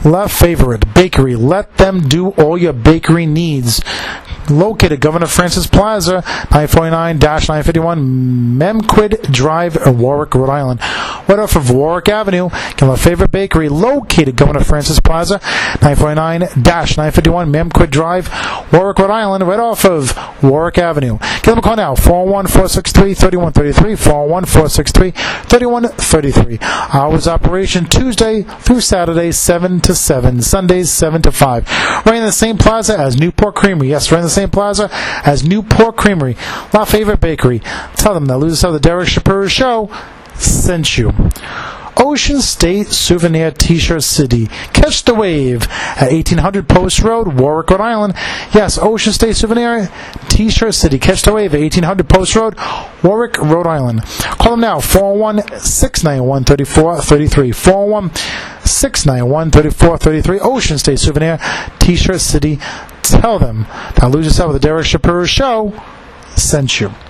La Favorite Bakery. Let them do all your bakery needs. Located Governor Francis Plaza, 949-951 Memquid Drive, Warwick, Rhode Island. Right off of Warwick Avenue, La Favorite Bakery, located Governor Francis Plaza, 949-951 Memquid Drive, Warwick, Rhode Island, right off of Warwick Avenue. Give them a call now, 401-463-3133, 401-463-3133. Hours operation Tuesday through Saturday, 7 to 7, Sundays, 7 to 5. Right in the same plaza as Newport Creamery. Yes, right in the same plaza as Newport Creamery. La Favorite Bakery. Tell them that Losers of the Derek Shapiro Show sent you. Ocean State Souvenir T-Shirt City. Catch the wave at 1800 Post Road, Warwick, Rhode Island. Yes, Ocean State Souvenir T-Shirt City. Catch the wave at 1800 Post Road, Warwick, Rhode Island. Call them now, 401-691-3433. 401-691-3433. Ocean State Souvenir T-Shirt City. Tell them that Lose Yourself with the Derek Shapiro Show sent you.